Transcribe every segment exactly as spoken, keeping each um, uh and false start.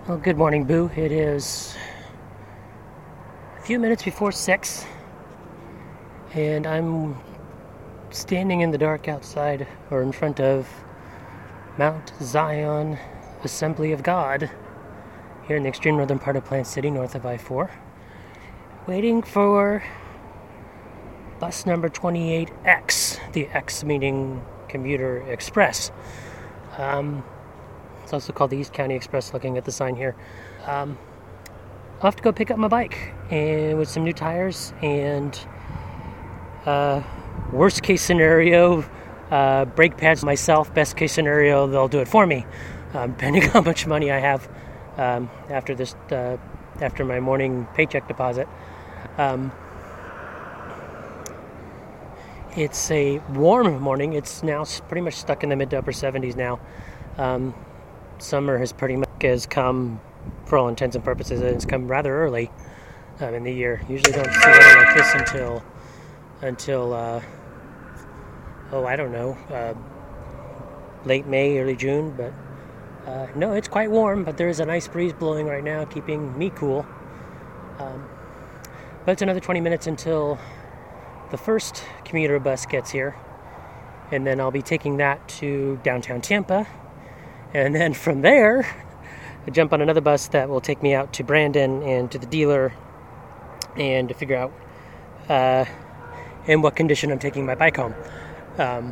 Well, good morning, Boo. It is a few minutes before six, and I'm standing in the dark outside, or in front of Mount Zion Assembly of God, here in the extreme northern part of Plant City, north of I four, waiting for bus number twenty-eight X, the X meaning Commuter Express. Um, It's also called the East County Express, looking at the sign here. Um, I'll have to go pick up my bike and with some new tires and uh, worst case scenario, uh, brake pads myself. Best case scenario, they'll do it for me, um, depending on how much money I have um, after this, uh, after my morning paycheck deposit. Um, it's a warm morning. It's now pretty much stuck in the mid to upper seventies now. Um, Summer has pretty much has come, for all intents and purposes, and it's come rather early um, in the year. Usually don't see weather like this until, until uh, oh, I don't know, uh, late May, early June. But uh, no, it's quite warm, but there is a nice breeze blowing right now, keeping me cool. Um, but it's another twenty minutes until the first commuter bus gets here, and then I'll be taking that to downtown Tampa. And then from there, I jump on another bus that will take me out to Brandon and to the dealer and to figure out uh, in what condition I'm taking my bike home. Um,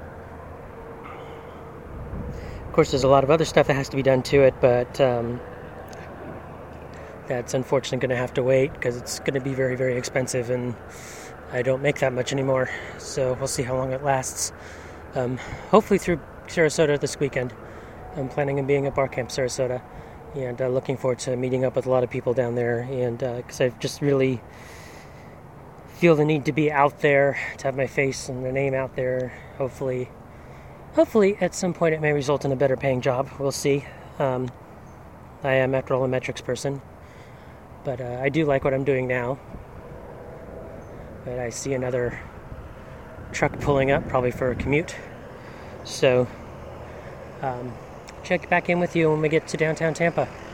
of course, there's a lot of other stuff that has to be done to it, but um, that's unfortunately going to have to wait because it's going to be very, very expensive, and I don't make that much anymore. So we'll see how long it lasts. Um, hopefully through Sarasota this weekend. I'm planning on being at Bar Camp Sarasota, and uh, looking forward to meeting up with a lot of people down there, and because uh, I just really feel the need to be out there, to have my face and the name out there. Hopefully, hopefully at some point it may result in a better paying job. We'll see. Um, I am, after all, a metrics person, but uh, I do like what I'm doing now. But I see another truck pulling up, probably for a commute. So, um, check back in with you when we get to downtown Tampa.